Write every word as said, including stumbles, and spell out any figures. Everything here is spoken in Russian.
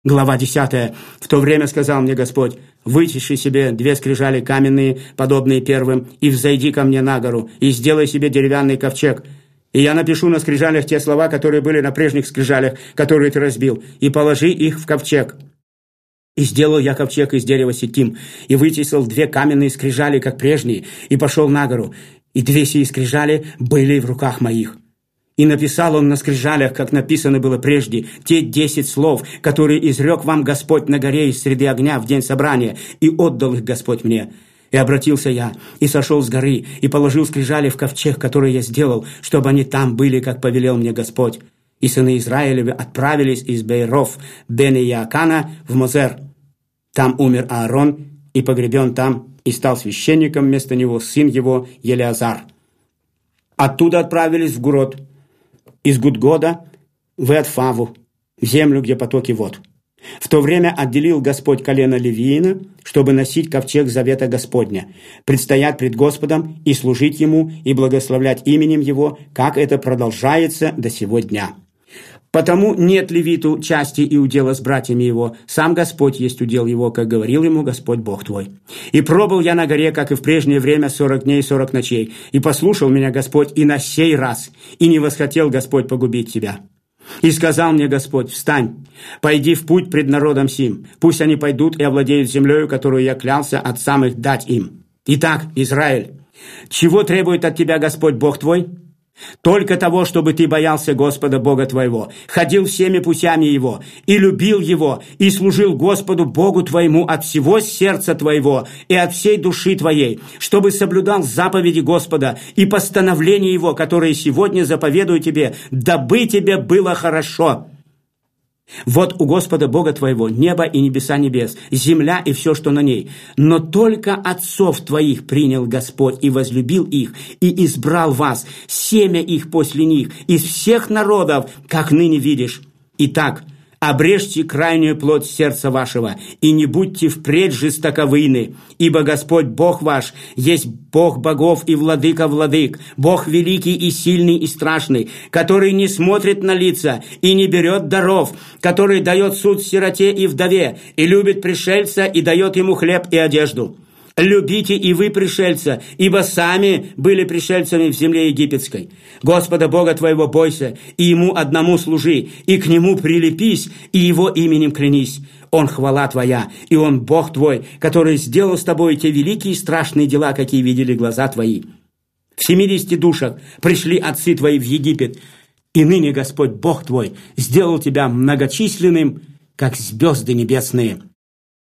Глава десятая. В то время сказал мне Господь: «Вытиши себе две скрижали каменные, подобные первым, и взойди ко мне на гору, и сделай себе деревянный ковчег. И я напишу на скрижалях те слова, которые были на прежних скрижалях, которые ты разбил, и положи их в ковчег». И сделал я ковчег из дерева ситим, и вытесал две каменные скрижали, как прежние, и пошел на гору, и две сии скрижали были в руках моих. И написал он на скрижалях, как написано было прежде, те десять слов, которые изрек вам Господь на горе из среды огня в день собрания, и отдал их Господь мне. И обратился я, и сошел с горы, и положил скрижали в ковчег, который я сделал, чтобы они там были, как повелел мне Господь. И сыны Израилевы отправились из Бейров Бен-Иакана в Мозер. Там умер Аарон, и погребен там, и стал священником вместо него сын его Елеазар. Оттуда отправились в Гурод, из Гудгода в Эдфаву, в землю, где потоки вод. В то время отделил Господь колено Левиина, чтобы носить ковчег завета Господня, предстоять пред Господом и служить Ему, и благословлять именем Его, как это продолжается до сего дня. Потому нет левиту части и удела с братьями его, сам Господь есть удел его, как говорил ему Господь Бог твой. И пробыл я на горе, как и в прежнее время, сорок дней и сорок ночей, и послушал меня Господь и на сей раз, и не восхотел Господь погубить тебя. И сказал мне Господь: встань, пойди в путь пред народом сим, пусть они пойдут и овладеют землею, которую я клялся отцам их дать им. Итак, Израиль, чего требует от тебя Господь Бог твой? Только того, чтобы ты боялся Господа Бога твоего, ходил всеми путями Его, и любил Его, и служил Господу Богу твоему от всего сердца твоего и от всей души твоей, чтобы соблюдал заповеди Господа и постановления Его, которые сегодня заповедую тебе, дабы тебе было хорошо. Вот у Господа Бога твоего небо и небеса небес, земля и все, что на ней. Но только отцов твоих принял Господь и возлюбил их, и избрал вас, семя их после них, из всех народов, как ныне видишь. Итак, обрежьте крайнюю плоть сердца вашего, и не будьте впредь жестоковыйны, ибо Господь Бог ваш есть Бог богов и владыка владык, Бог великий и сильный и страшный, который не смотрит на лица и не берет даров, который дает суд сироте и вдове, и любит пришельца и дает ему хлеб и одежду. Любите и вы пришельца, ибо сами были пришельцами в земле египетской. Господа Бога твоего бойся, и Ему одному служи, и к Нему прилепись, и Его именем клянись. Он хвала твоя, и Он Бог твой, который сделал с тобой те великие и страшные дела, какие видели глаза твои. В семидесяти душах пришли отцы твои в Египет, и ныне Господь Бог твой сделал тебя многочисленным, как звезды небесные».